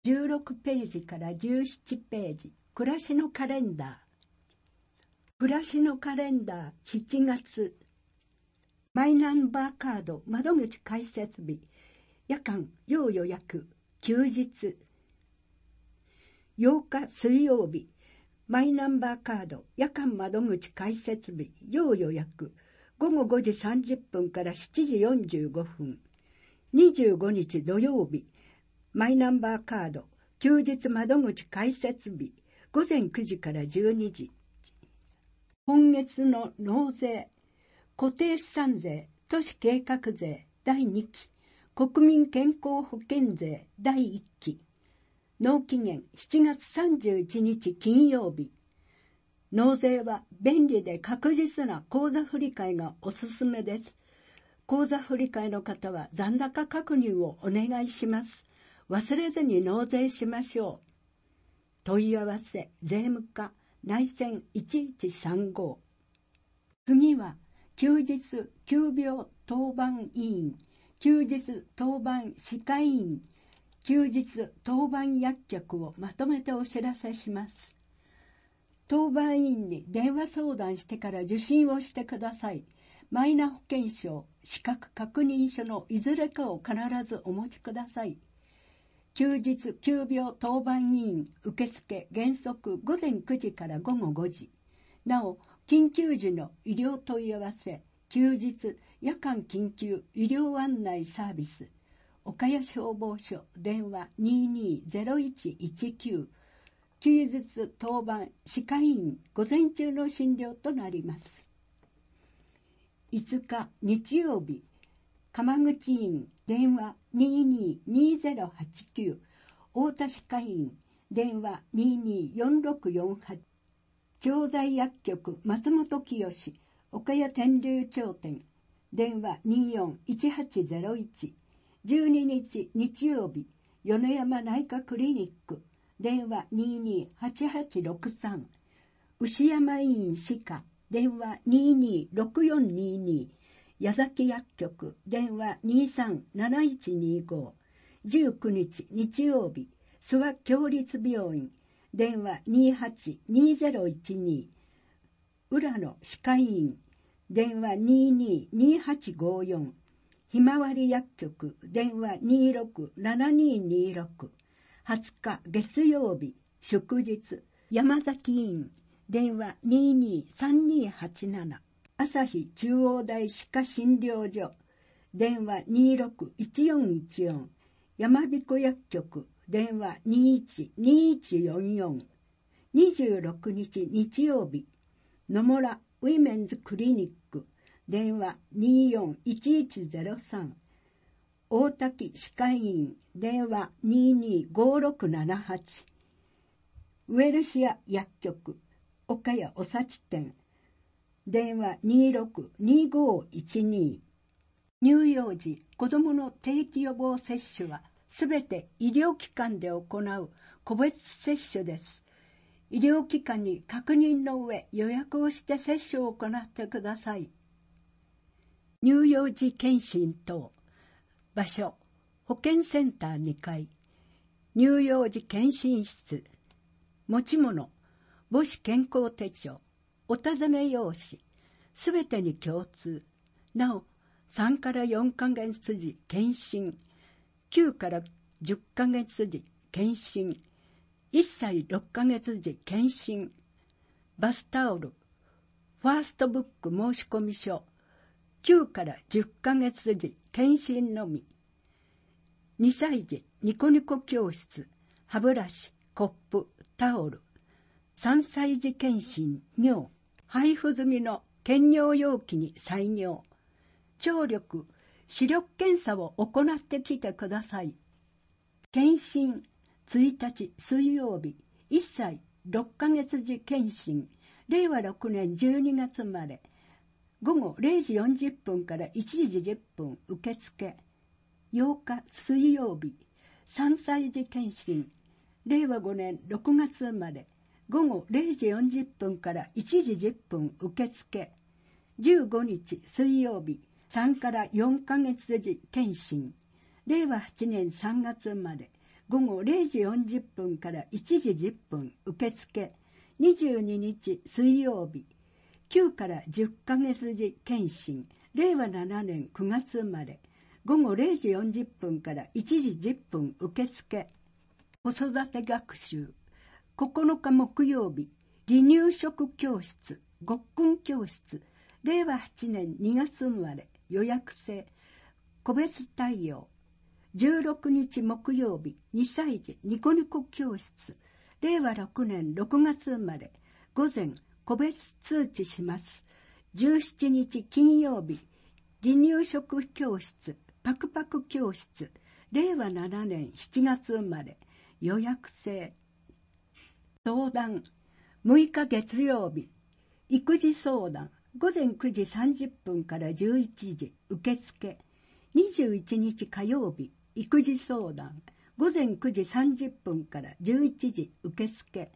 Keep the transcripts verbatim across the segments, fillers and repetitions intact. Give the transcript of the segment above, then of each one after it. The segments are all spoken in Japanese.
じゅうろくページからじゅうななページ、暮らしのカレンダー。暮らしのカレンダーしちがつ。マイナンバーカード窓口開設日。夜間要予約。休日。ようか水曜日。マイナンバーカード夜間窓口開設日。要予約。ごごごじさんじゅっぷんからしちじよんじゅうごふん。にじゅうごにち土曜日。マイナンバーカード休日窓口開設日。ごぜんくじからじゅうにじ。今月の納税。固定資産税、都市計画税だいにき。国民健康保険税だいいっき。納期限しちがつさんじゅういちにち金曜日。納税は便利で確実な口座振替がおすすめです。口座振替の方は残高確認をお願いします。忘れずに納税しましょう。問い合わせ税務課内線いちいちさんご。次は休日急病当番委員、休日当番歯科医院、休日当番薬局をまとめてお知らせします。当番委員に電話相談してから受診をしてください。マイナ保険証、資格確認書のいずれかを必ずお持ちください。休日急病当番委員受付原則ごぜんくじからごごごじ。なお、緊急時の医療問い合わせ、休日夜間緊急医療案内サービス、岡谷消防署電話ににゼロいちいちきゅう、休日当番歯科医院午前中の診療となります。いつか日曜日、鎌口院電話にににゼロはちきゅう、太田歯科医院電話にによんろくよんはち、調剤薬局松本清岡谷天竜町店電話によんいちはちゼロいち、じゅうににち日曜日、米山内科クリニック電話ににはちはちろくさん、牛山医院歯科電話ににろくよんにに、矢崎薬局電話にさんなないちにご、じゅうくにち日曜日、諏訪協立病院電話にはちにゼロいちに、浦野歯科医院電話にににはちごよん、ひまわり薬局電話にろくななににろく、はつか月曜日祝日、山崎医院電話ににさんにはちなな、朝日中央大歯科診療所電話にろくいちよんいちよん、山彦薬局電話にいちにいちよんよん、にじゅうろくにち日曜日、野村ウィメンズクリニック電話によんいちいちゼロさん、大滝歯科医院電話ににごろくななはち、ウェルシア薬局岡谷おさち店電話にろくにごいちに。乳幼児子どもの定期予防接種はすべて医療機関で行う個別接種です。医療機関に確認の上予約をして接種を行ってください。乳幼児検診等場所、保健センターにかい、乳幼児検診室、持ち物、母子健康手帳、お尋ね用紙、すべてに共通。なお、さんからよんかげつ時検診、きゅうからじゅっかげつ時検診、いっさいろっかげつ時検診、バスタオル、ファーストブック申し込み書、きゅうからじゅっかげつ時検診のみ、にさい児ニコニコ教室、歯ブラシ、コップ、タオル、さんさい児検診、尿、配布済みの検尿容器に採尿、聴力、視力検査を行ってきてください。検診、ついたち水曜日、いっさいろっかげつ時検診、れいわろくねんじゅうにがつまで、ごごれいじよんじゅっぷんからいちじじゅっぷん受付。ようか水曜日、さんさい児検診、れいわごねんろくがつまで、ごごれいじよんじゅっぷんからいちじじゅっぷん受付。じゅうごにち水曜日、さんからよんかげつ時検診、れいわはちねんさんがつまで、 午後れいじよんじゅっぷんからいちじじゅっぷん受付。にじゅうににち水曜日、きゅうからじゅっかげつ時検診、れいわななねんくがつ生まれ、午後れいじよんじゅっぷんからいちじじゅっぷん受付。子育て学習、ここのか木曜日、離乳食教室、ごっくん教室、れいわはちねんにがつ生まれ、予約制、個別対応。じゅうろくにち木曜日、にさい児ニコニコ教室、れいわろくねんろくがつ生まれ、午前個別通知します。じゅうしちにち金曜日、離乳食教室、パクパク教室、れいわななねんしちがつ生まれ、予約制。相談、むいか月曜日、育児相談、ごぜんくじさんじゅっぷんからじゅういちじ受付。にじゅういちにち火曜日、育児相談、ごぜんくじさんじゅっぷんからじゅういちじ受付。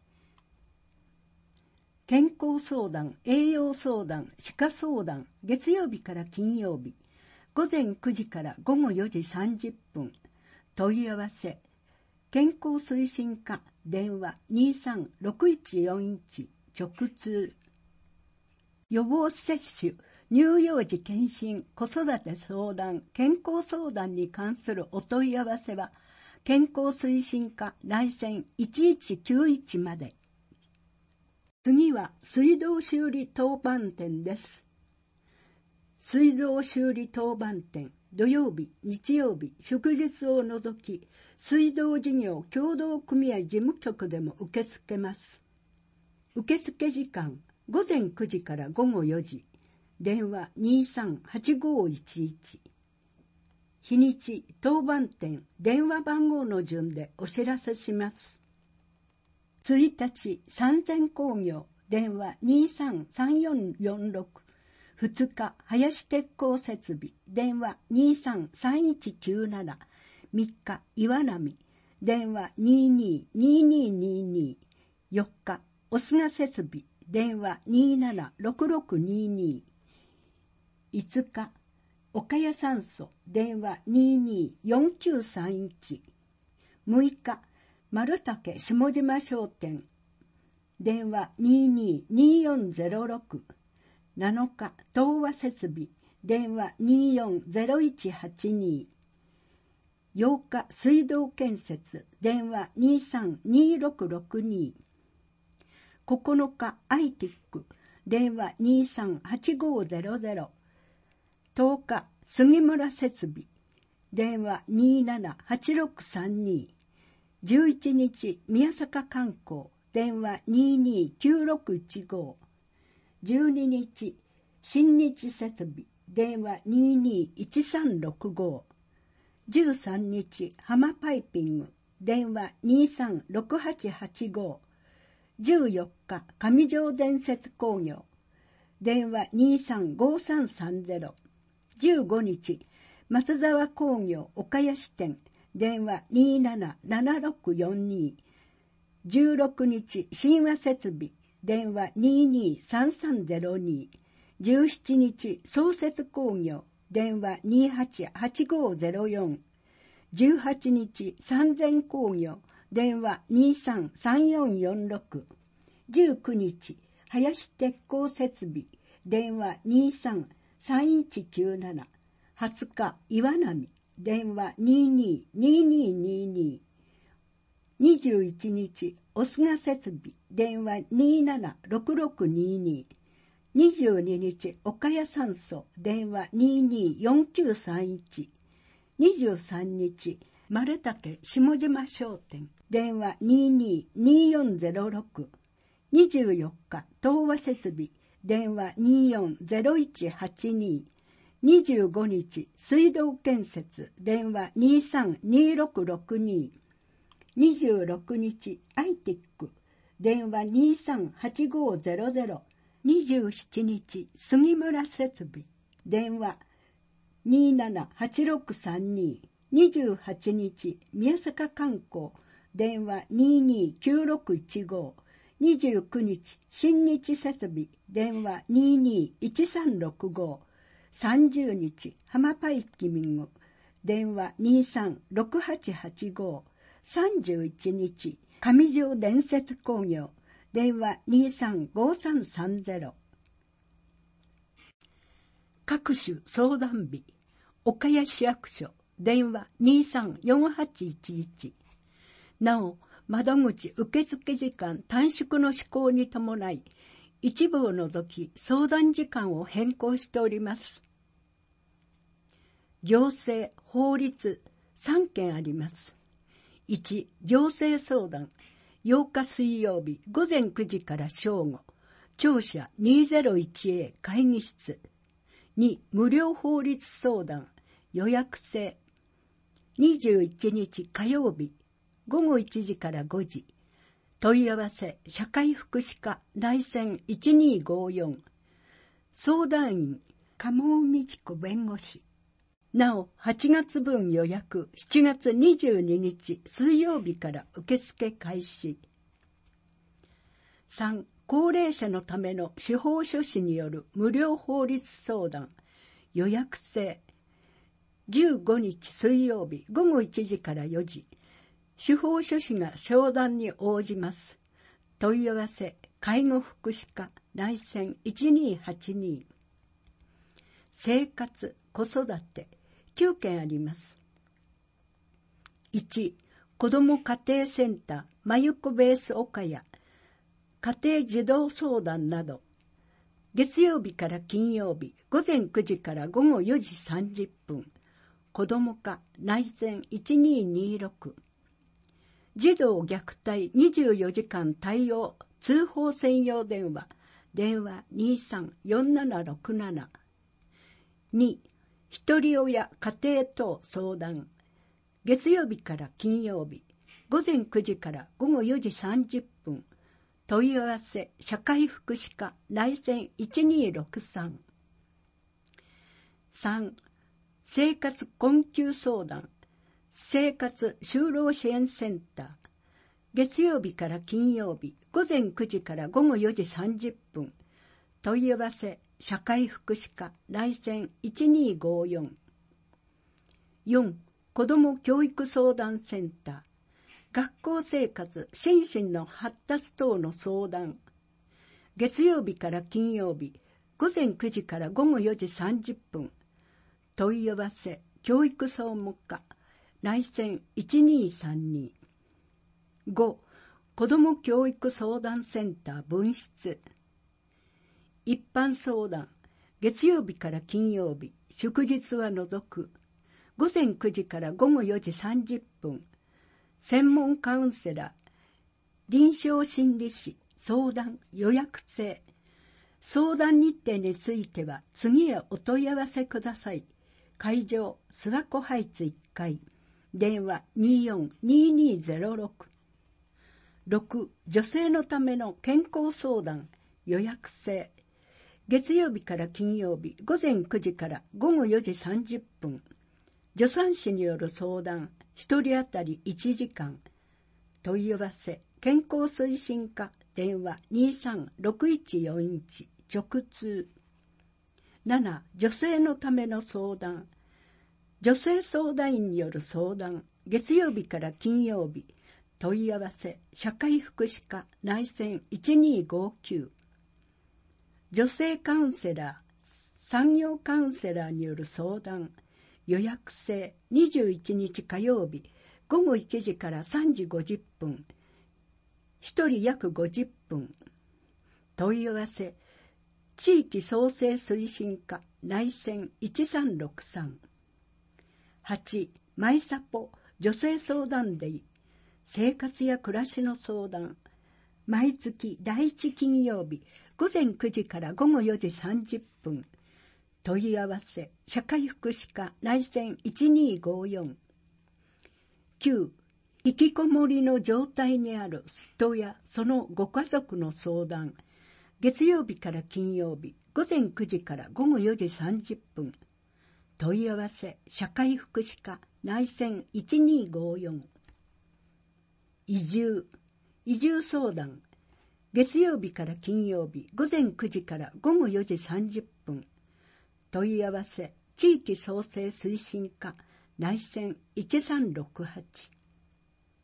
健康相談、栄養相談、歯科相談、月曜日から金曜日、ごぜんくじからごごよじさんじゅっぷん。問い合わせ、健康推進課、電話 にさんろくいちよんいち 直通。予防接種、乳幼児検診、子育て相談、健康相談に関するお問い合わせは、健康推進課内線いちいちきゅういちまで。次は水道修理当番店です。水道修理当番店、土曜日、日曜日、祝日を除き、水道事業協同組合事務局でも受け付けます。受付時間、ごぜんくじからごごよじ。電話 にさんはちごいちいち。日にち、当番店、電話番号の順でお知らせします。いちにち、三千工業、電話 にさんさんよんよんろく。ふつか、林鉄工設備、電話 にさんさんいちきゅうなな。みっか、岩波、電話 にににににに。よっか、おすが設備、電話 にななろくろくにに。いつか、岡谷酸素、電話 にによんきゅうさんいち。むいか、丸竹下島商店、電話 ににによんぜろろく。なのか、東和設備、電話 によんぜろいちはちに。ようか、水道建設、電話 にさんにろくろくに。ここのか、アイティック、電話 にさんはちごぜろぜろ。とおか、杉村設備、電話 にななはちろくさんに。じゅういちにち、宮坂観光、電話 ににきゅうろくいちご。じゅうににち、新日設備、電話 ににいちさんろくご。じゅうさんにち、浜パイピング、電話 にさんろくはちはちご。じゅうよっか、上条電設工業、電話 にさんごさんさんぜろ。じゅうごにち、松沢工業岡谷支店、電話 にななななろくよんに。じゅうろくにち、神話設備、電話 ににさんさんぜろに。じゅうしちにち、創設工業、電話 にはちはちごぜろよん。じゅうはちにち、三千工業、電話 にさんさんよんよんろく。じゅうくにち、林鉄工設備、電話 にさんさんいちきゅうなな。はつか、岩波、電話 にににににに。にじゅういちにち、おすが設備、電話 にななろくろくにに。にじゅうににち、岡谷酸素、電話 にによんきゅうさんいち。にじゅうさんにち、丸竹下島商店、電話 ににによんぜろろく。にじゅうよっか、東和設備、電話 によんぜろいちはちに。にじゅうごにち、水道建設、電話 にさんにろくろくに。にじゅうろくにち、アイティック、電話 にさんはちごぜろぜろ。にじゅうしちにち、杉村設備、電話にななはちろくさんに。にじゅうはちにち、宮坂観光、電話 ににきゅうろくいちご。にじゅうくにち、新日設備、電話 ににいちさんろくご。さんじゅうにち、浜パイキミング、電話 にさんろくはちはちご。 さんじゅういちにち、上条伝説工業、電話 にさんごさんさんゼロ。各種相談日、岡谷市役所、電話 にさんよんはちいちいち。なお、窓口受付時間短縮の施行に伴い、一部を除き相談時間を変更しております。行政、法律さんけんあります。いち、行政相談、ようか水曜日午前くじから正午、庁舎 にぜろいちエー 会議室。に、無料法律相談、予約制。にじゅういちにち火曜日、ごごいちじからごじ。問い合わせ、社会福祉課、内線いちにごよん。相談員、鴨尾美智子弁護士。なお、はちがつぶん予約、しちがつにじゅうににち水曜日から受付開始。さん、高齢者のための司法書士による無料法律相談、予約制。じゅうごにち水曜日ごごいちじからよじ。司法書士が商談に応じます。問い合わせ、介護福祉課、内線いちにはちに。生活、子育て、きゅうけんあります。いち、子ども家庭センター、まゆこベース岡谷、家庭児童相談など、月曜日から金曜日、ごぜんくじからごごよじさんじゅっぷん、子ども課、内線いちににろく。児童虐待にじゅうよじかん対応通報専用電話、電話にさんよんななろくなな。に、ひとり親家庭等相談、月曜日から金曜日、ごぜんくじからごごよじさんじゅっぷん、問い合わせ、社会福祉課、内線いちにろくさん。さん、生活困窮相談、生活就労支援センター、月曜日から金曜日、ごぜんくじからごごよじさんじゅっぷん、問い合わせ、社会福祉課、内線いちにごよん。よん、子ども教育相談センター、学校生活、心身の発達等の相談、月曜日から金曜日、ごぜんくじからごごよじさんじゅっぷん、問い合わせ、教育総務課、内線いちにさんに。ご、子ども教育相談センター分室。一般相談、月曜日から金曜日、祝日は除く、ごぜんくじからごごよじさんじゅっぷん、専門カウンセラー、臨床心理士、相談、予約制。相談日程については次へお問い合わせください。会場、諏訪湖ハイツいっかい。電話によんににゼロろく。ろく、女性のための健康相談、予約制。月曜日から金曜日、ごぜんくじからごごよじさんじゅっぷん。助産師による相談、ひとり当たりいちじかん。問い合わせ、健康推進課、電話にさんろくいちよんいち、直通。なな、女性のための相談。女性相談員による相談、月曜日から金曜日。問い合わせ、社会福祉課、内線いちにごきゅう。女性カウンセラー、産業カウンセラーによる相談、予約制、にじゅういちにち火曜日、ごごいちじからさんじごじゅっぷん。ひとり約ごじゅっぷん。問い合わせ、地域創生推進課、内線いちさんろくさん。はち、マイサポ、女性相談デイ、生活や暮らしの相談。毎月だいいち金曜日、ごぜんくじからごごよじさんじゅっぷん。問い合わせ、社会福祉課、内線いちにごよん。きゅう、引きこもりの状態にある人やそのご家族の相談。月曜日から金曜日、ごぜんくじからごごよじさんじゅっぷん。問い合わせ、社会福祉課、内線いちにごよん。移住、移住相談。月曜日から金曜日、ごぜんくじからごごよじさんじゅっぷん。問い合わせ、地域創生推進課、内線いちさんろくはち。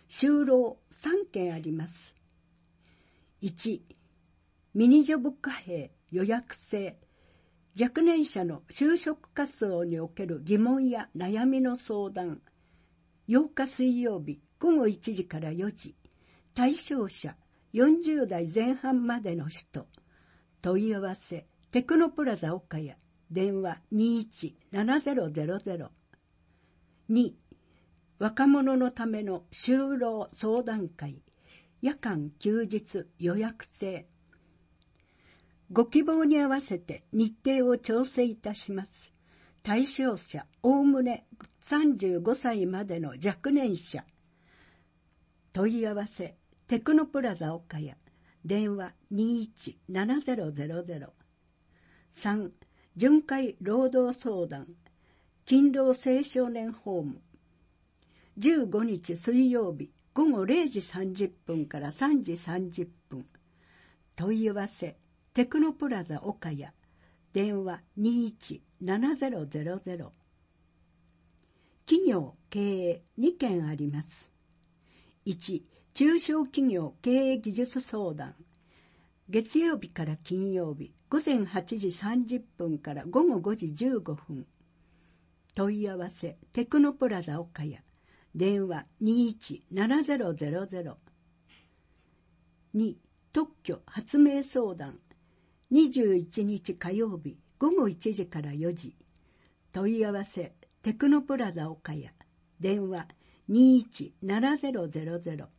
就労さんけんあります。いち、ミニジョブ貨幣予約制。若年者の就職活動における疑問や悩みの相談。ようか水曜日ごごいちじからよじ。対象者よんじゅうだいぜん半までの人。問い合わせテクノプラザ岡谷。電話 にいちななゼロゼロゼロ。に、若者のための就労相談会。夜間休日予約制。ご希望に合わせて日程を調整いたします。対象者おおむねさんじゅうごさいまでの若年者。問い合わせテクノプラザ岡谷。電話 にいちななゼロゼロゼロ。さん、巡回労働相談。勤労青少年ホーム。じゅうごにち水曜日ごごれいじさんじゅっぷんからさんじさんじゅっぷん。問い合わせテクノプラザ岡谷。電話 にいちななゼロゼロゼロ。企業経営にけんあります。いち、中小企業経営技術相談。月曜日から金曜日ごぜんはちじさんじゅっぷんからごごごじじゅうごふん。問い合わせテクノプラザ岡谷。電話 にいちななゼロゼロゼロ。に、特許発明相談。にじゅういちにち火曜日ごごいちじからよじ。問い合わせテクノプラザ岡谷。電話 にいちななゼロゼロゼロ。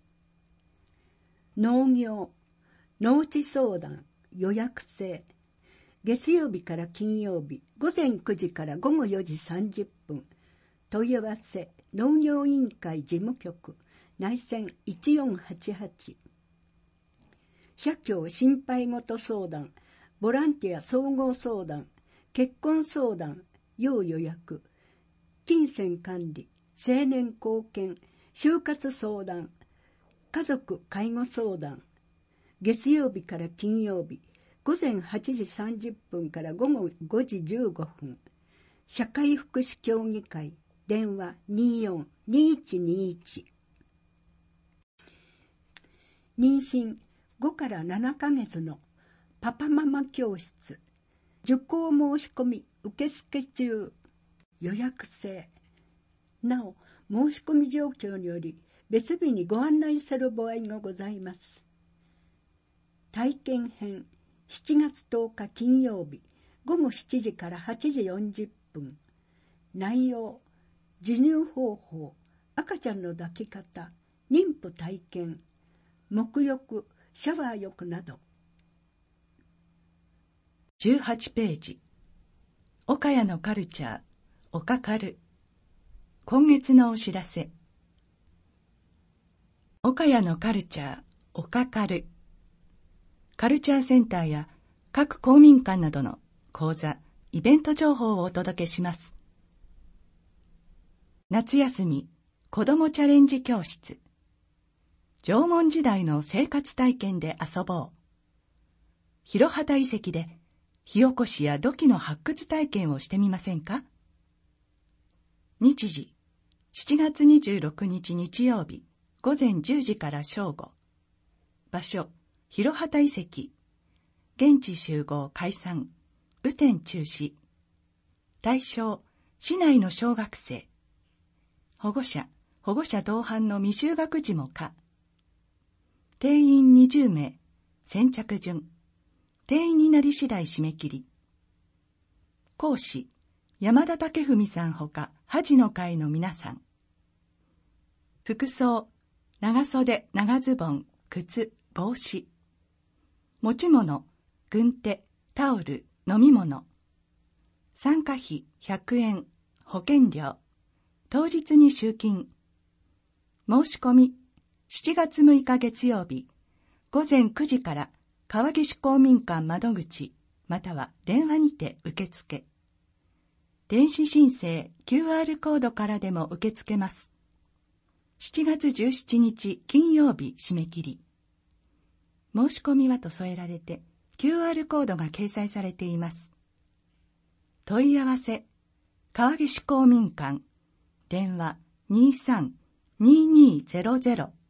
農業農地相談予約制。月曜日から金曜日ごぜんくじからごごよじさんじゅっぷん。問い合わせ農業委員会事務局内線いちよんはちはち。社協心配事相談、ボランティア総合相談、結婚相談、要予約、金銭管理、青年貢献、就活相談、家族介護相談。月曜日から金曜日ごぜんはちじさんじゅっぷんからごごごじじゅうごふん。社会福祉協議会。電話 によんにいちにいち。妊娠ごからななかげつのパパママ教室。受講申し込み受付中。予約制。なお、申し込み状況により別日にご案内する場合がございます。体験編しちがつとおか金曜日ごごしちじからはちじよんじゅっぷん。内容、授乳方法、赤ちゃんの抱き方、妊婦体験、沐浴、シャワー浴など。 じゅうはちページ。岡谷のカルチャー、おかかる。今月のお知らせ。岡谷のカルチャー、おかかる。カルチャーセンターや各公民館などの講座、イベント情報をお届けします。夏休み子どもチャレンジ教室。縄文時代の生活体験で遊ぼう。広畑遺跡で火起こしや土器の発掘体験をしてみませんか？日時、しちがつにじゅうろくにち日曜日、ごぜんじゅうじから正午。場所、広畑遺跡。現地集合解散。雨天中止。対象、市内の小学生。保護者、保護者同伴の未就学児も可。定員にじゅうめい。先着順。定員になり次第締め切り。講師、山田武文さんほか、恥の会の皆さん。服装、長袖、長ズボン、靴、帽子。持ち物、軍手、タオル、飲み物。参加費ひゃくえん、保険料。当日に集金。申し込み、しちがつむいか月曜日、ごぜんくじから川岸公民館窓口、または電話にて受付。電子申請 キューアール コードからでも受け付けます。しちがつじゅうしちにち金曜日締め切り。申し込みはと添えられて キューアール コードが掲載されています。問い合わせ、川岸公民館、電話 にじゅうさんににゼロゼロ。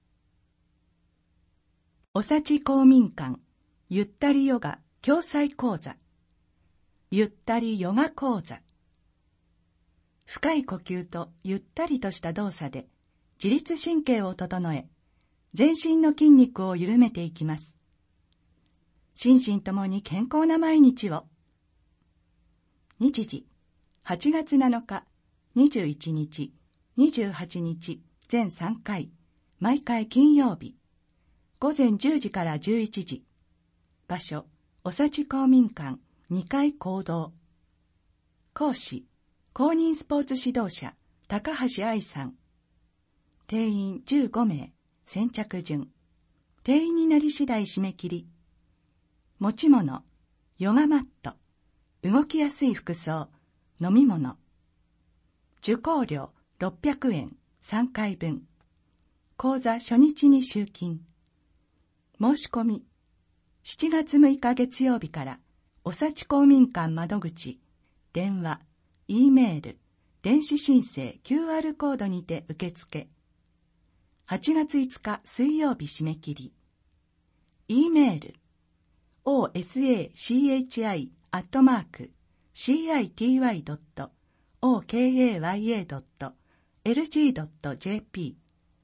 おさち公民館ゆったりヨガ共済講座。ゆったりヨガ講座。深い呼吸とゆったりとした動作で自律神経を整え、全身の筋肉を緩めていきます。心身ともに健康な毎日を。日時、はちがつなのか、にじゅういちにち、にじゅうはちにち、全さんかい、毎回金曜日。午前じゅうじからじゅういちじ。場所、おさち公民館にかい講堂。講師、公認スポーツ指導者、高橋愛さん。定員じゅうごめい、先着順。定員になり次第締め切り。持ち物、ヨガマット、動きやすい服装、飲み物。受講料ろっぴゃくえん、さんかいぶん。講座初日に集金。申し込み、しちがつむいか月曜日から、おさち公民館窓口、電話、Eメール、電子申請 キューアール コードにて受付。はちがついつか水曜日締め切り。Eメール、オーエスエーシーエイチアイ アットマーク シーアイティーワイ ドット オーケーエーワイエー ドット エルジー ドット ジェーピ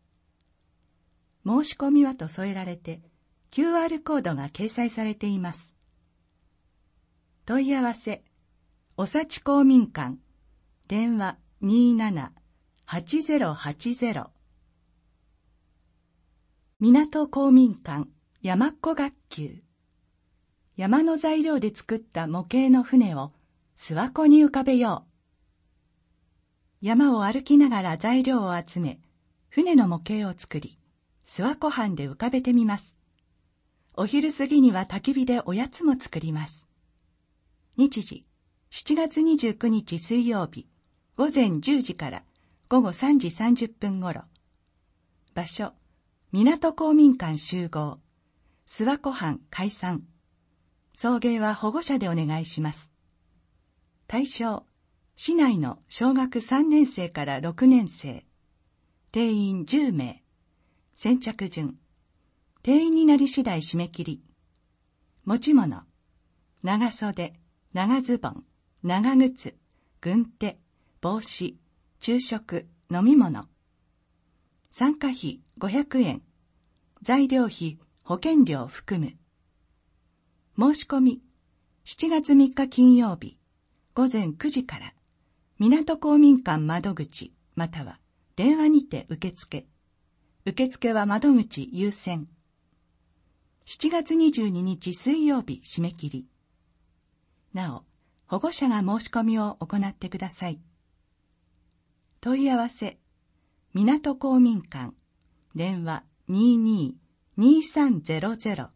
ー。申し込みはと添えられて、キューアール コードが掲載されています。問い合わせ、おさち公民館、電話にーなな はちゼロはちゼロ。港公民館、山っこ学級。山の材料で作った模型の船を諏訪湖に浮かべよう。山を歩きながら材料を集め、船の模型を作り、諏訪湖畔で浮かべてみます。お昼過ぎには焚き火でおやつも作ります。日時、しちがつにじゅうくにち水曜日、午前じゅうじから午後さんじさんじゅっぷんごろ。場所、港公民館集合。諏訪湖畔解散。送迎は保護者でお願いします。対象、市内の小学さんねんせいからろくねんせい。定員じゅうめい。先着順。定員になり次第締め切り。持ち物、長袖、長ズボン、長靴、軍手、帽子、昼食、飲み物。参加費ごひゃくえん。材料費、保険料含む。申し込み、しちがつみっか金曜日、午前くじから、港公民館窓口、または電話にて受付。受付は窓口優先。しちがつにじゅうににち水曜日締め切り。なお、保護者が申し込みを行ってください。問い合わせ、港公民館、電話にーにー にーさんゼロゼロ。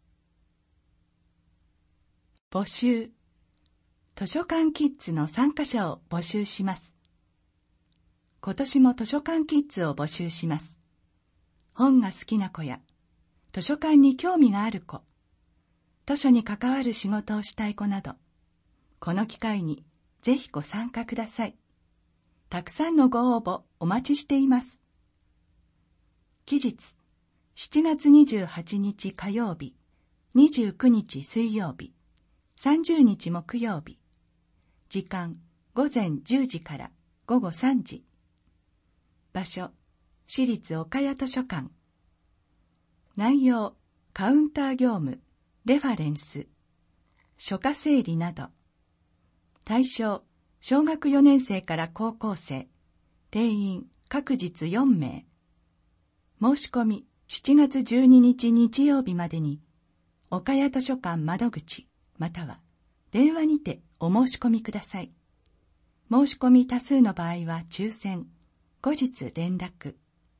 募集、図書館キッズの参加者を募集します。今年も図書館キッズを募集します。本が好きな子や、図書館に興味がある子、図書に関わる仕事をしたい子など、この機会にぜひご参加ください。たくさんのご応募お待ちしています。期日、しちがつにじゅうはちにち火曜日、にじゅうくにち水曜日、さんじゅうにち木曜日。時間、午前じゅうじから午後さんじ。場所、市立岡谷図書館。内容、カウンター業務、レファレンス、書家整理など。対象、小学よねんせいから高校生。定員、各日よんめい。申し込み、しちがつじゅうににち日曜日までに、岡谷図書館窓口、または電話にてお申し込みください。申し込み多数の場合は抽選、後日連絡。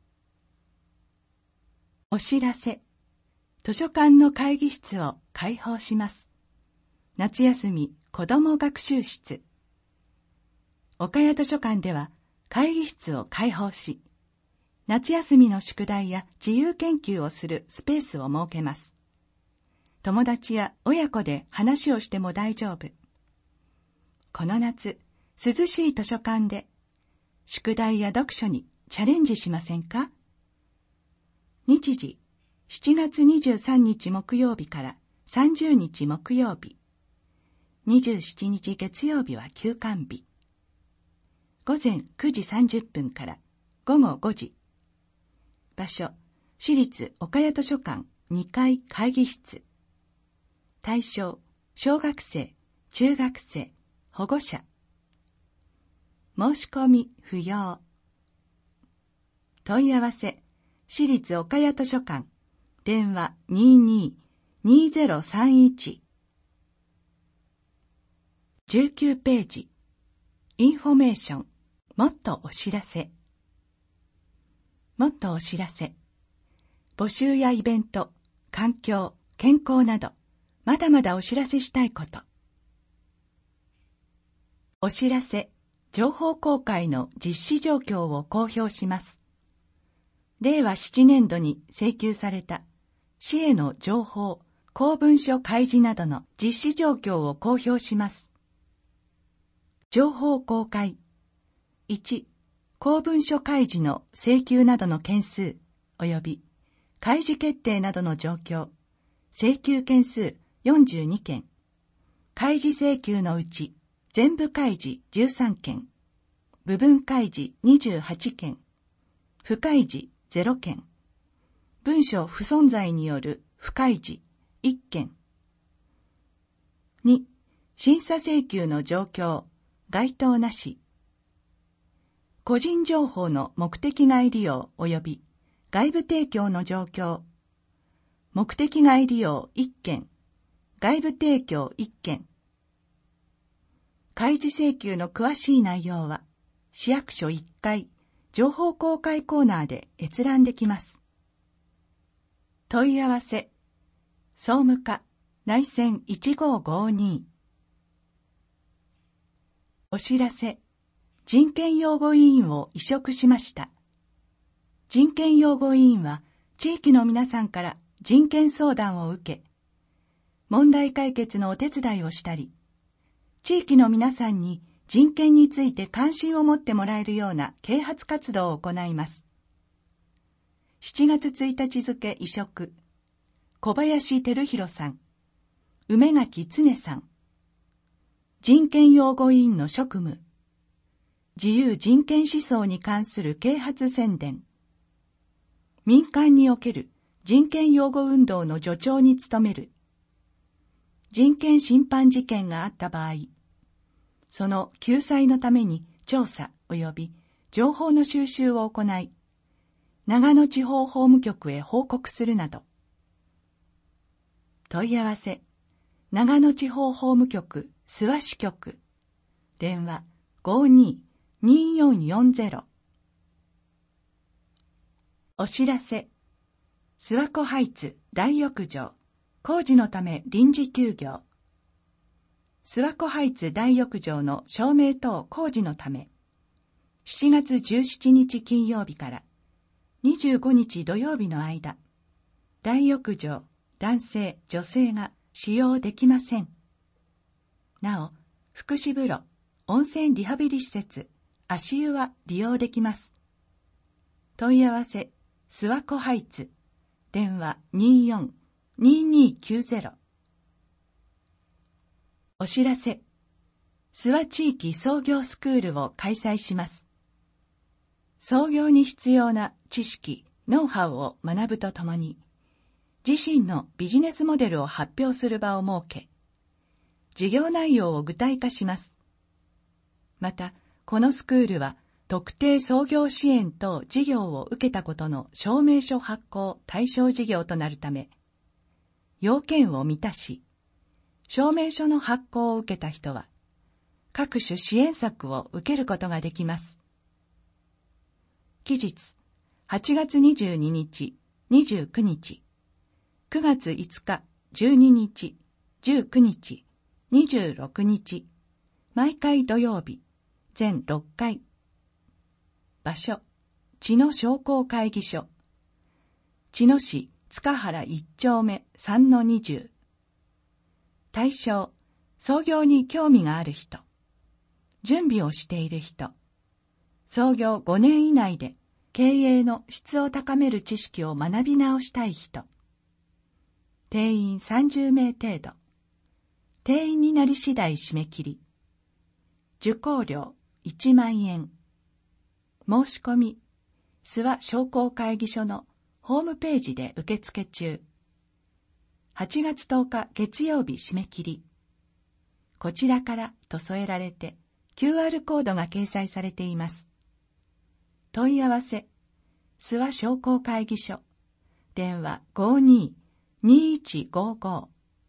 お知らせ、図書館の会議室を開放します。夏休み子ども学習室。岡谷図書館では会議室を開放し、夏休みの宿題や自由研究をするスペースを設けます。友達や親子で話をしても大丈夫。この夏、涼しい図書館で、宿題や読書にチャレンジしませんか？日時、しちがつにじゅうさんにち木曜日からさんじゅうにち木曜日。にじゅうしちにち月曜日は休館日。午前くじさんじゅっぷんから午後ごじ。場所、市立岡谷図書館にかい会議室。対象、小学生、中学生、保護者。申し込み不要。問い合わせ、市立岡谷図書館、電話 にーにーにーぜろさんいち。じゅうきゅうページ、インフォメーション、もっとお知らせ。もっとお知らせ。募集やイベント、環境、健康など、まだまだお知らせしたいこと。お知らせ、情報公開の実施状況を公表します。れいわななねんどに請求された市への情報、公文書開示などの実施状況を公表します。情報公開。いち、公文書開示の請求などの件数、及び開示決定などの状況、請求件数よんじゅうにけん、開示請求のうち全部開示じゅうさんけん、部分開示にじゅうはちけん、不開示ゼロけん、文書不存在による不開示いっけん。に、審査請求の状況、該当なし。個人情報の目的外利用及び外部提供の状況。目的外利用いっけん、外部提供いっけん。開示請求の詳しい内容は、市役所いっかい、情報公開コーナーで閲覧できます。問い合わせ、総務課、内線いちごーごーに。お知らせ、人権擁護委員を委嘱しました。人権擁護委員は、地域の皆さんから人権相談を受け、問題解決のお手伝いをしたり、地域の皆さんに人権について関心を持ってもらえるような啓発活動を行います。しちがつついたち付委嘱、小林照弘さん、梅垣常さん。人権擁護委員の職務、自由人権思想に関する啓発宣伝。民間における人権擁護運動の助長に努める。人権侵犯事件があった場合、その救済のために調査及び情報の収集を行い、長野地方法務局へ報告するなど。問い合わせ、長野地方法務局諏訪支局、電話 ごーにーにーよんよんゼロ。お知らせ、諏訪湖ハイツ大浴場、工事のため臨時休業。諏訪湖ハイツ大浴場の照明等工事のため、しちがつじゅうしちにち金曜日からにじゅうごにち土曜日の間、大浴場、男性、女性が使用できません。なお、福祉風呂、温泉リハビリ施設、足湯は利用できます。問い合わせ、諏訪湖ハイツ、電話 にーよんにーにーきゅうゼロ。お知らせ、諏訪地域創業スクールを開催します。創業に必要な知識、ノウハウを学ぶとともに、自身のビジネスモデルを発表する場を設け、事業内容を具体化します。また、このスクールは、特定創業支援等事業を受けたことの証明書発行対象事業となるため、要件を満たし、証明書の発行を受けた人は、各種支援策を受けることができます。期日、はちがつにじゅうににち、にじゅうくにち、くがついつか、じゅうににち、じゅうくにち、にじゅうろくにち、毎回土曜日、全ろっかい。場所、茅野商工会議所。茅野市塚原いっちょうめ さんのにじゅう。対象、創業に興味がある人。準備をしている人。創業ごねん以内で経営の質を高める知識を学び直したい人。定員さんじゅうめい程度。定員になり次第締め切り。受講料いちまんえん。申し込み、諏訪商工会議所のホームページで受付中。はちがつとおか月曜日締め切り。こちらからと添えられて キューアール コードが掲載されています。問い合わせ、諏訪商工会議所、電話 ごーにーにーいちごーごー。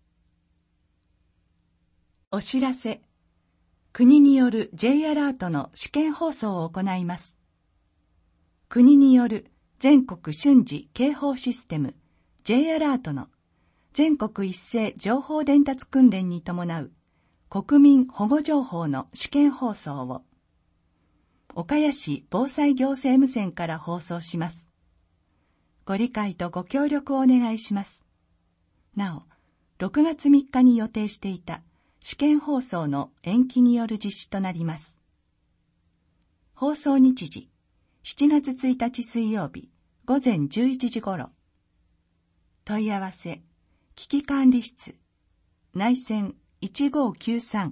お知らせ、国による J アラートの試験放送を行います。国による全国瞬時警報システム J アラートの全国一斉情報伝達訓練に伴う国民保護情報の試験放送を岡谷市防災行政無線から放送します。ご理解とご協力をお願いします。なお、ろくがつみっかに予定していた試験放送の延期による実施となります。放送日時、しちがつついたち水曜日ごぜんじゅういちじ頃。問い合わせ、危機管理室、内線いちごーきゅうさん。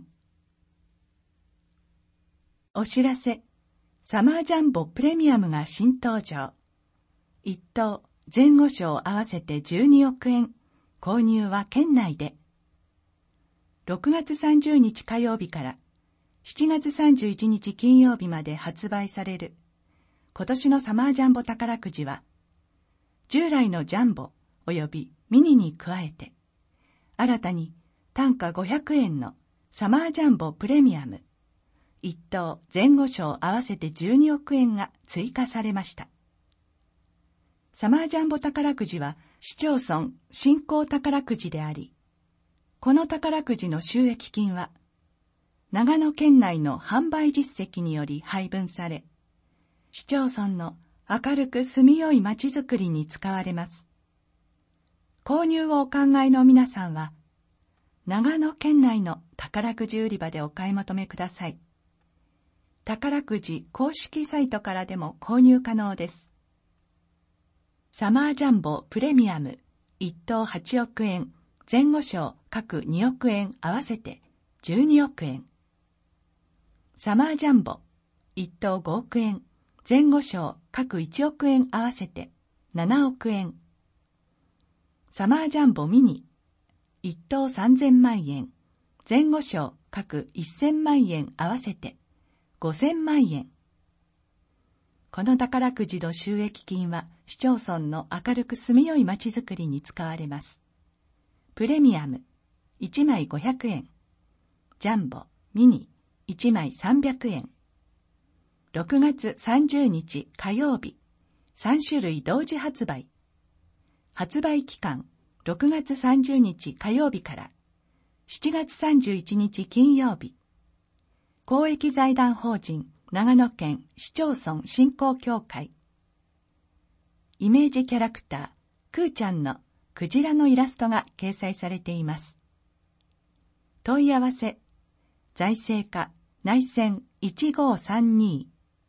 お知らせ、サマージャンボプレミアムが新登場。一等前後賞合わせてじゅうにおくえん。購入は県内で。ろくがつさんじゅうにち火曜日からしちがつさんじゅういちにち金曜日まで発売される今年のサマージャンボ宝くじは、従来のジャンボ及びミニに加えて、新たに単価ごひゃくえんのサマージャンボプレミアム、一等前後賞合わせてじゅうにおくえんが追加されました。サマージャンボ宝くじは市町村振興宝くじであり、この宝くじの収益金は、長野県内の販売実績により配分され、市町村の明るく住みよい街づくりに使われます。購入をお考えの皆さんは、長野県内の宝くじ売り場でお買い求めください。宝くじ公式サイトからでも購入可能です。サマージャンボプレミアム一等はちおくえん、前後賞各におくえん合わせてじゅうにおくえん。サマージャンボ一等ごおくえん、前後賞各いちおくえん合わせてななおくえん。サマージャンボミニ一等さんぜんまんえん、前後賞各せんまんえん合わせてごせんまんえん。この宝くじの収益金は市町村の明るく住みよい街づくりに使われます。プレミアムいちまいごひゃくえん、ジャンボミニいちまいさんびゃくえん。ろくがつさんじゅうにち火曜日、さんしゅるい同時発売。発売期間ろくがつさんじゅうにち火曜日からしちがつさんじゅういちにち金曜日。公益財団法人長野県市町村振興協会。イメージキャラクターくーちゃんのクジラのイラストが掲載されています。問い合わせ、財政課内線いちごーさんに。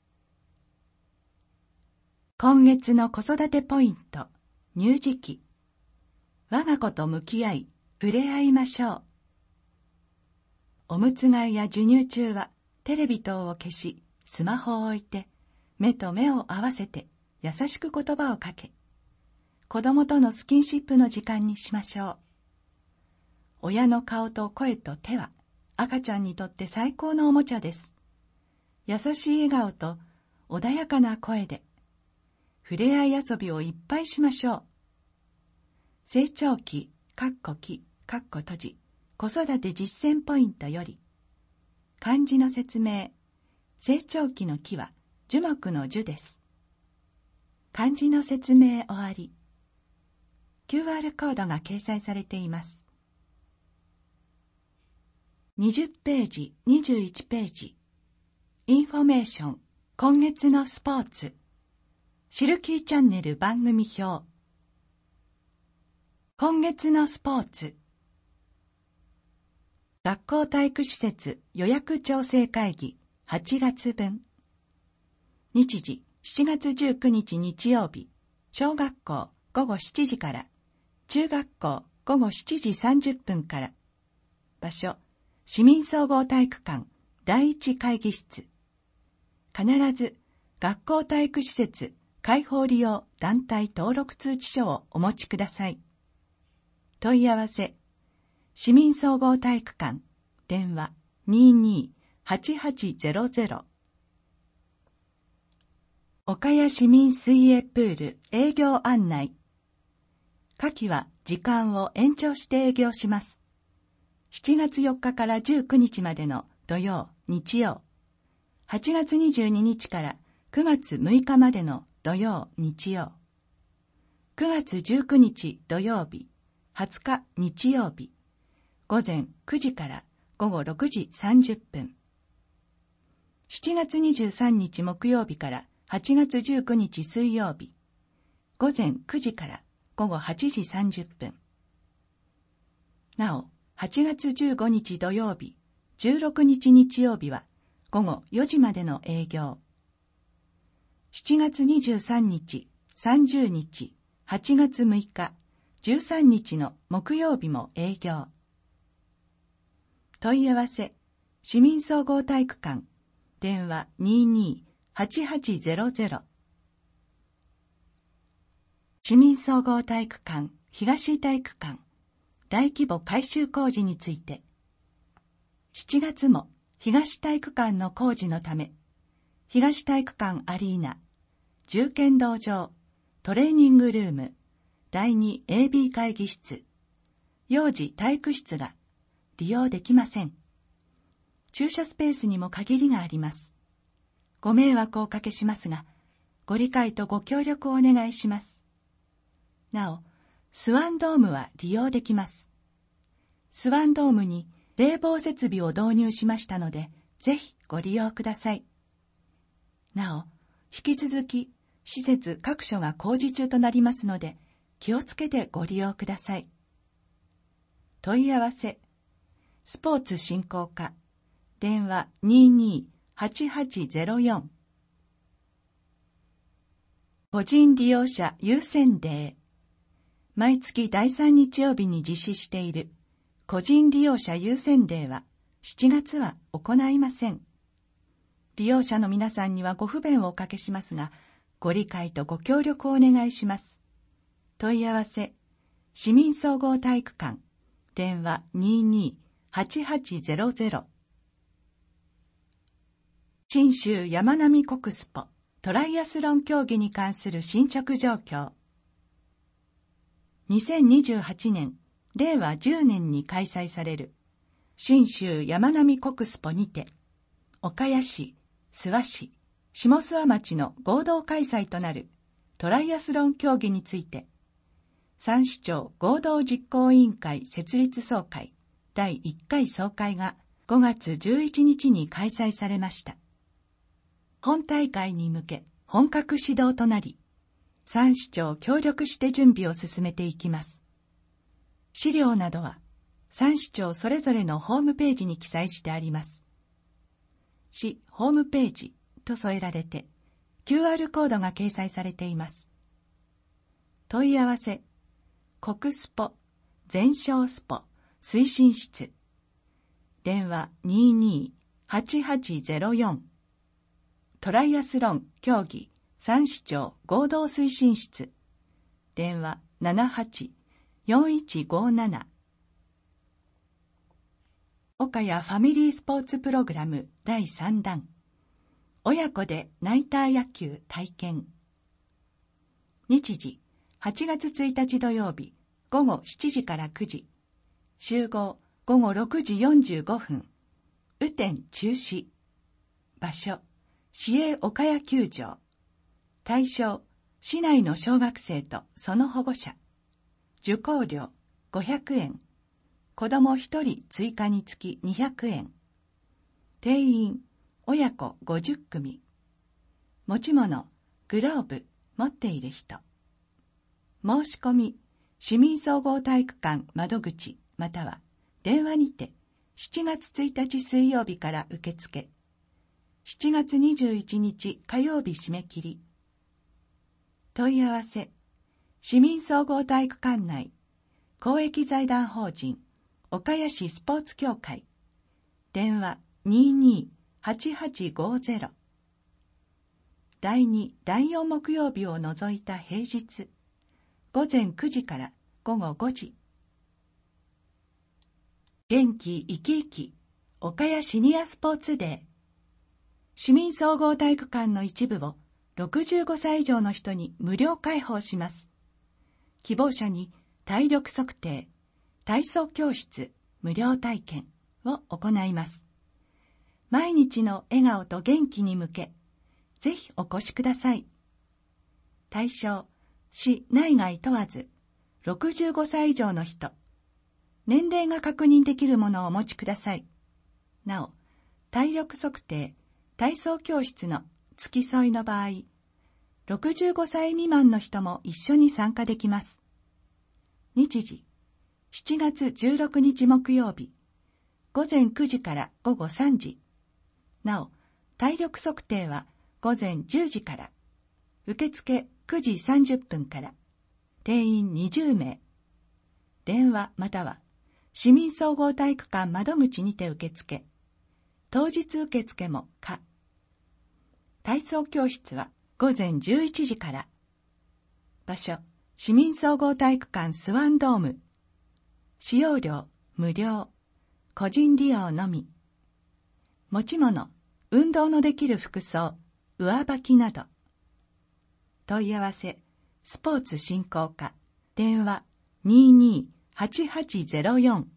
今月の子育てポイント、乳児期。我が子と向き合い、触れ合いましょう。おむつ替えや授乳中はテレビ等を消し、スマホを置いて、目と目を合わせて優しく言葉をかけ、子供とのスキンシップの時間にしましょう。親の顔と声と手は赤ちゃんにとって最高のおもちゃです。優しい笑顔と穏やかな声で、触れ合い遊びをいっぱいしましょう。成長期、かっこき、かっこ閉じ、子育て実践ポイントより、漢字の説明、成長期の期は樹木の樹です。漢字の説明終わり。キューアール コードが掲載されています。にじゅっページ、にじゅういちページ。インフォメーション、今月のスポーツ。シルキーチャンネル番組表。今月のスポーツ。学校体育施設予約調整会議はちがつぶん。日時しちがつじゅうくにち日曜日、小学校ごごしちじから、中学校ごごしちじさんじゅっぷんから。場所、市民総合体育館第一会議室。必ず学校体育施設開放利用団体登録通知書をお持ちください。問い合わせ、市民総合体育館、電話 にーにーはちはちゼロゼロ。岡谷市民水泳プール営業案内。下記は時間を延長して営業します。しちがつよっかからじゅうくにちまでの土曜、日曜。はちがつにじゅうににちからくがつむいかまでの土曜、日曜。くがつじゅうくにち土曜日、はつか日曜日。午前くじからごごろくじさんじゅっぷん。しちがつにじゅうさんにち木曜日からはちがつじゅうくにち水曜日。午前くじからごごはちじさんじゅっぷん。なお、はちがつじゅうごにち土曜日、じゅうろくにち日曜日はごごよじまでの営業。しちがつにじゅうさんにち、さんじゅうにち、はちがつむいか、じゅうさんにちの木曜日も営業。問い合わせ、市民総合体育館、電話 にーにーはちはちゼロゼロ。市民総合体育館、東体育館、大規模改修工事について。しちがつも東体育館の工事のため、東体育館アリーナ、重剣道場、トレーニングルーム、だいにエービー 会議室、幼児体育室が利用できません。駐車スペースにも限りがあります。ご迷惑をおかけしますが、ご理解とご協力をお願いします。なお、スワンドームは利用できます。スワンドームに冷房設備を導入しましたので、ぜひご利用ください。なお、引き続き、施設各所が工事中となりますので、気をつけてご利用ください。問い合わせ、スポーツ振興課、電話 にーにーはちはちゼロよん。個人利用者優先デー。毎月だいさん日曜日に実施している個人利用者優先デーはしちがつは行いません。利用者の皆さんにはご不便をおかけしますが、ご理解とご協力をお願いします。問い合わせ、市民総合体育館、電話 にーにーはちはちゼロゼロ。信州やまなみ国スポトライアスロン競技に関する進捗状況。にせんにじゅうはちねん、れいわじゅうねんに開催される信州やまなみ国スポにて、岡谷市、諏訪市、下諏訪町の合同開催となるトライアスロン競技について、三市町合同実行委員会設立総会だいいっかい総会がごがつじゅういちにちに開催されました。本大会に向け本格始動となり、三市町協力して準備を進めていきます。資料などは三市町それぞれのホームページに記載してあります。市ホームページと添えられて キューアール コードが掲載されています。問い合わせ、国スポ、全商スポ、推進室。電話 にーにーはちはちゼロよん。トライアスロン競技三市町合同推進室。電話ななはちよんいちごなな。岡谷ファミリースポーツプログラムだいさんだん。親子でナイター野球体験。日時、はちがつついたち土曜日、ごごしちじからくじ。集合、ごごろくじよんじゅうごふん。雨天中止。場所、市営岡谷球場。対象、市内の小学生とその保護者。受講料、ごひゃくえん。子供ひとり追加につきにひゃくえん。定員、親子ごじゅっくみ。持ち物、グローブ、持っている人。申し込み、市民総合体育館窓口または電話にてしちがつついたち水曜日から受付。しちがつにじゅういちにち火曜日締め切り。 問い合わせ、市民総合体育館内、公益財団法人、岡谷市スポーツ協会、電話 にーにーはちはちごゼロ。だいに、だいよん木曜日を除いた平日、午前くじから午後ごじ。元気生き生き、岡谷シニアスポーツデー。市民総合体育館の一部をろくじゅうごさい以上の人に無料開放します。希望者に体力測定、体操教室、無料体験を行います。毎日の笑顔と元気に向け、ぜひお越しください。対象、市内外問わず、ろくじゅうごさい以上の人、年齢が確認できるものをお持ちください。なお、体力測定、体操教室の付き添いの場合、ろくじゅうごさい未満の人も一緒に参加できます。日時、しちがつじゅうろくにち木曜日、午前くじから午後さんじ。なお、体力測定は午前じゅうじから、受付くじさんじゅっぷんから、定員にじゅうめい。電話または市民総合体育館窓口にて受付。当日受付も可。体操教室は午前じゅういちじから。場所、市民総合体育館スワンドーム。使用料無料。個人利用のみ。持ち物、運動のできる服装、上履きなど。問い合わせ、スポーツ振興課、電話 にーにーはちはちゼロよん。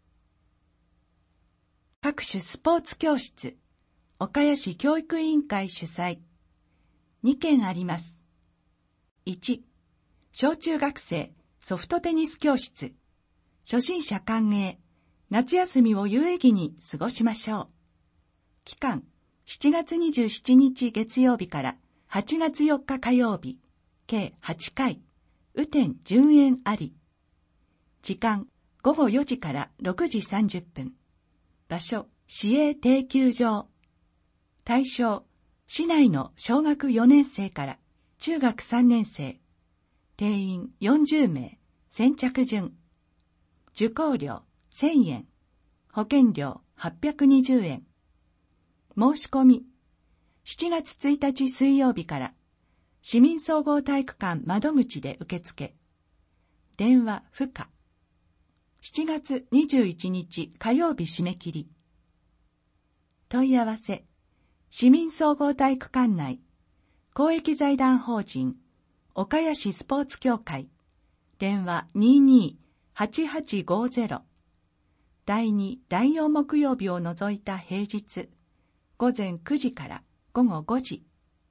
各種スポーツ教室、岡谷市教育委員会主催。にけんあります。いち、小中学生ソフトテニス教室。初心者歓迎。夏休みを有意義に過ごしましょう。期間、しちがつにじゅうしちにち月曜日からはちがつよっか火曜日、計はちかい。雨天順延あり。時間、ごごよじからろくじさんじゅっぷん。場所、市営定休場。対象、市内の小学よねんせいから中学さんねんせい。定員よんじゅうめい、先着順。受講料せんえん。保険料はっぴゃくにじゅうえん。申し込み、しちがつついたち水曜日から市民総合体育館窓口で受付。電話不可。しちがつにじゅういちにち火曜日締め切り。問い合わせ、市民総合体育館内、公益財団法人、岡谷市スポーツ協会、電話 にーにーはちはちごゼロ。だいに、だいよん木曜日を除いた平日、午前くじから午後ごじ。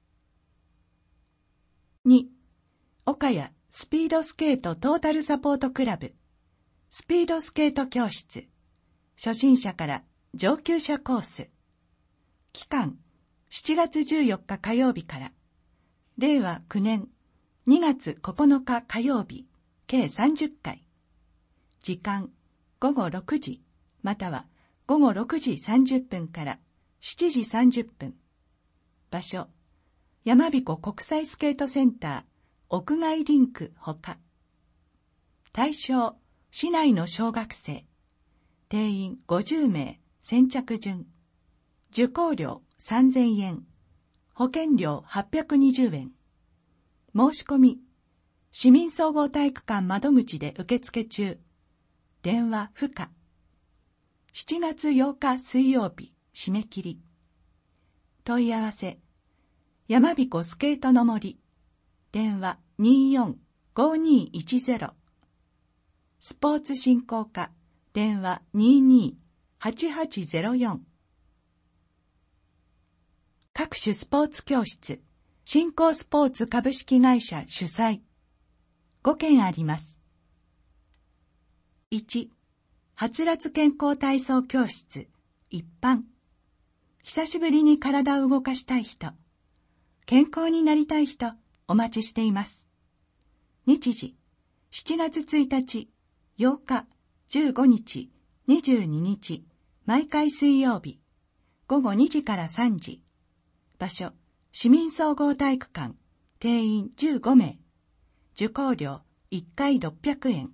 に、岡谷スピードスケートトータルサポートクラブ、スピードスケート教室、初心者から上級者コース。期間、しちがつじゅうよっか火曜日から、れいわきゅうねんにがつここのか火曜日、計さんじゅっかい。時間、ごごろくじ、またはごごろくじさんじゅっぷんからしちじさんじゅっぷん。場所、山彦国際スケートセンター、屋外リンクほか。対象、市内の小学生。定員ごじゅうめい、先着順。受講料さんぜんえん。保険料はっぴゃくにじゅうえん。申し込み、市民総合体育館窓口で受付中。電話不可。しちがつようか水曜日、締め切り。問い合わせ、山彦スケートの森。電話 にーよんごにーいちゼロ。スポーツ振興課。電話 にーにーはちはちゼロよん。各種スポーツ教室、振興スポーツ株式会社主催。ごけんあります。いち、はつらつ健康体操教室、一般。久しぶりに体を動かしたい人、健康になりたい人、お待ちしています。日時、しちがつついたち、ようか、じゅうごにち、にじゅうににち、毎回水曜日、ごごにじからさんじ。場所、市民総合体育館、 定員じゅうごめい。受講料いっかいろっぴゃくえん。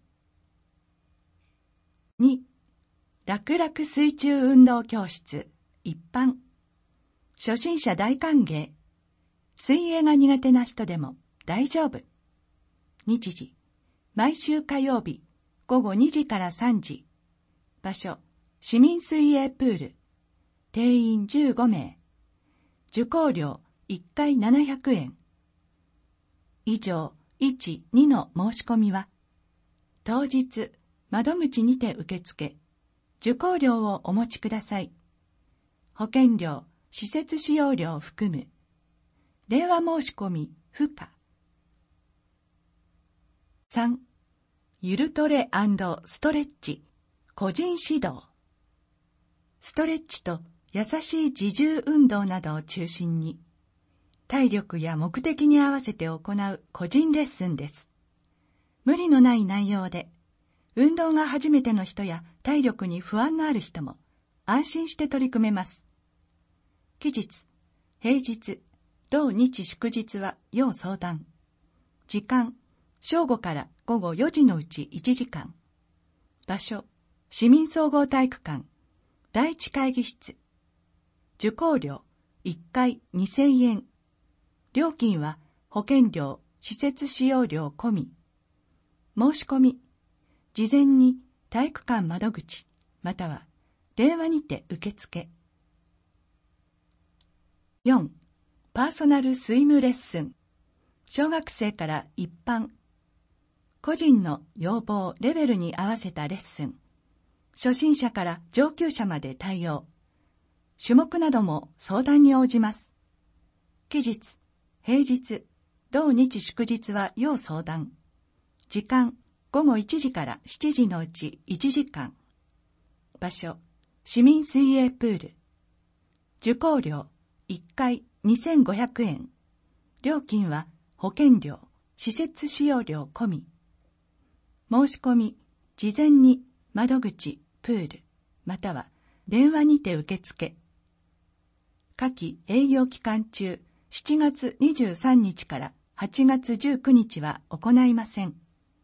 に、楽々水中運動教室一般。初心者大歓迎。水泳が苦手な人でも大丈夫。日時、毎週火曜日ごごにじからさんじ。場所、市民水泳プール。定員じゅうごめい。受講料いっかいななひゃくえん。以上いち、にの申し込みは、当日、窓口にて受付、受講料をお持ちください。保険料、施設使用料を含む。電話申し込み不可。さん、ゆるトレ&ストレッチ、個人指導。ストレッチと優しい自重運動などを中心に、体力や目的に合わせて行う個人レッスンです。無理のない内容で、運動が初めての人や体力に不安のある人も安心して取り組めます。期日、平日、同日祝日は要相談。時間、正午から午後よじのうちいちじかん。場所、市民総合体育館、第一会議室。受講料、いっかいにせんえん。料金は保険料、施設使用料込み。申し込み、事前に体育館窓口、または電話にて受付。よん、パーソナルスイムレッスン。小学生から一般。個人の要望、レベルに合わせたレッスン。初心者から上級者まで対応。種目なども相談に応じます。期日、平日、同日祝日は要相談。時間、ごごいちじからしちじのうちいちじかん。場所、市民水泳プール。受講料、いっかいにせんごひゃくえん。料金は保険料、施設使用料込み。申し込み、事前に窓口、プール、または電話にて受付。下記営業期間中、しちがつにじゅうさんにちからはちがつじゅうくにちは行いません。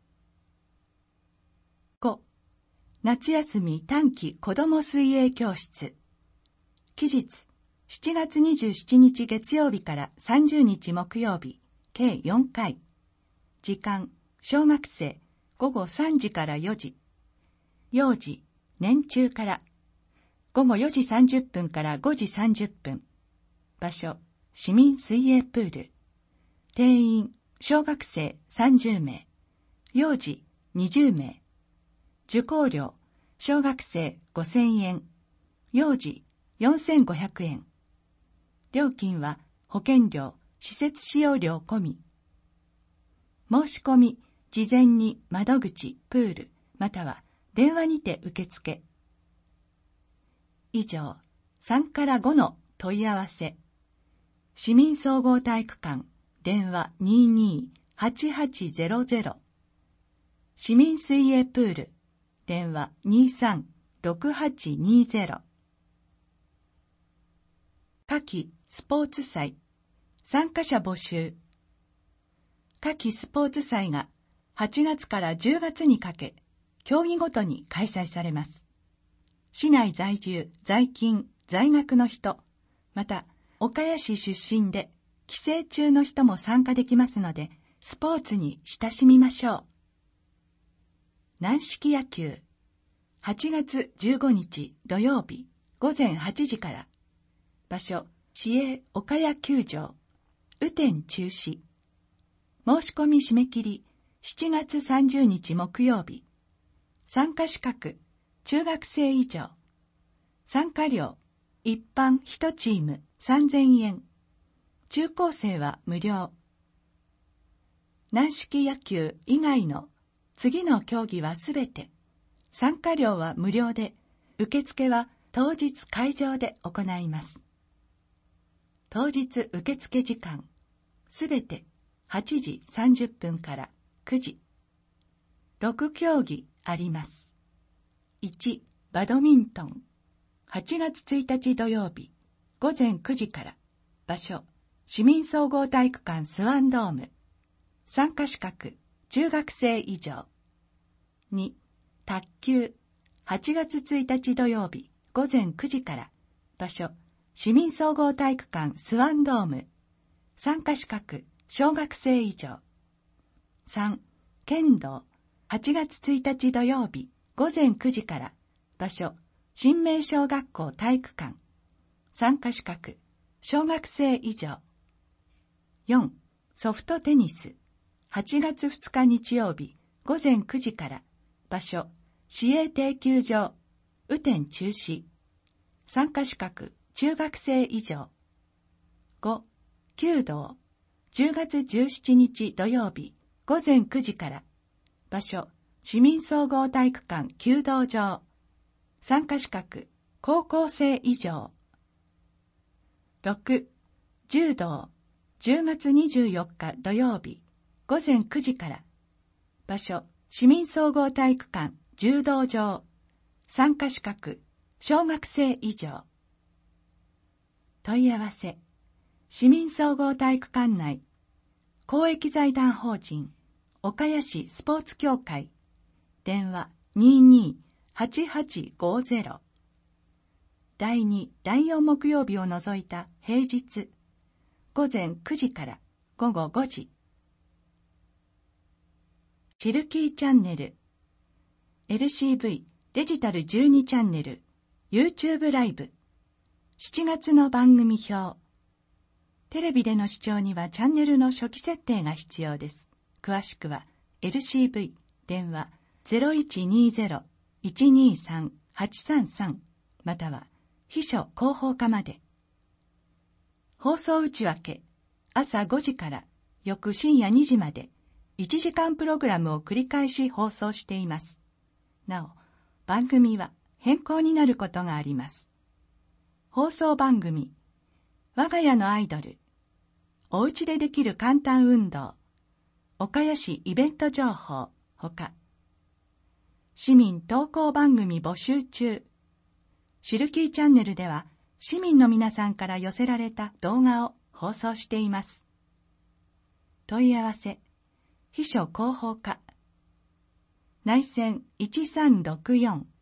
ご、夏休み短期子ども水泳教室。期日、しちがつにじゅうしちにち月曜日からさんじゅうにち木曜日、計よんかい。時間、小学生、ごごさんじからよじ。幼児、年中から。ごごよじさんじゅっぷんからごじさんじゅっぷん。場所、市民水泳プール。定員、小学生さんじゅうめい。幼児にじゅうめい。受講料、小学生ごせんえん。幼児よんせんごひゃくえん。料金は保険料、施設使用料込み。申し込み、事前に窓口、プール、または電話にて受付。以上、さんからごの問い合わせ。市民総合体育館、電話 にーにーはちはちゼロゼロ。市民水泳プール、電話 にーさんろくはちにーゼロ。夏季スポーツ祭、参加者募集。夏季スポーツ祭がはちがつからじゅうがつにかけ、競技ごとに開催されます。市内在住、在勤、在学の人、また岡谷市出身で帰省中の人も参加できますので、スポーツに親しみましょう。軟式野球、はちがつじゅうごにち土曜日ごぜんはちじから。場所、市営岡谷球場、雨天中止。申し込み締め切り、しちがつさんじゅうにち木曜日。参加資格、中学生以上。参加料、一般いちチームさんぜんえん。中高生は無料。軟式野球以外の次の競技はすべて、参加料は無料で、受付は当日会場で行います。当日受付時間、すべてはちじさんじゅっぷんからくじ。ろくきょうぎあります。いち、バドミントン。はちがつついたち土曜日、ごぜんくじから。場所、 市民総合体育館スワンドーム。参加資格、中学生以上。に、卓球、はちがつついたち土曜日午前くじから。場所、市民総合体育館スワンドーム。参加資格、小学生以上。さん、剣道、はちがつついたち土曜日午前くじから。場所、新明小学校体育館。参加資格、小学生以上。よん、ソフトテニス、はちがつふつか日曜日午前くじから。場所、市営定球場、雨天中止。参加資格、中学生以上。ご、弓道、じゅうがつじゅうしちにち土曜日午前くじから。場所、市民総合体育館弓道場。参加資格、高校生以上。ろく、柔道、じゅうがつにじゅうよっか土曜日午前くじから。場所、市民総合体育館柔道場。参加資格、小学生以上。問い合わせ、市民総合体育館内、公益財団法人、岡谷市スポーツ協会、電話 にーにーはちはちごゼロ。だいに、だいよん木曜日を除いた平日、午前くじから午後ごじ。チルキーチャンネル、エルシーブイ デジタルじゅうにチャンネル、YouTube ライブ、しちがつの番組表。テレビでの視聴にはチャンネルの初期設定が必要です。詳しくは エルシーブイ 電話 ゼロいちにゼロ いちにさん はちさんさん または秘書広報課まで。放送内訳、朝ごじから翌深夜にじまでいちじかんプログラムを繰り返し放送しています。なお、番組は変更になることがあります。放送番組、我が家のアイドル、お家でできる簡単運動、岡谷市イベント情報、ほか、市民投稿番組募集中。シルキーチャンネルでは、市民の皆さんから寄せられた動画を放送しています。問い合わせ、秘書広報課、内線いちさんろくよん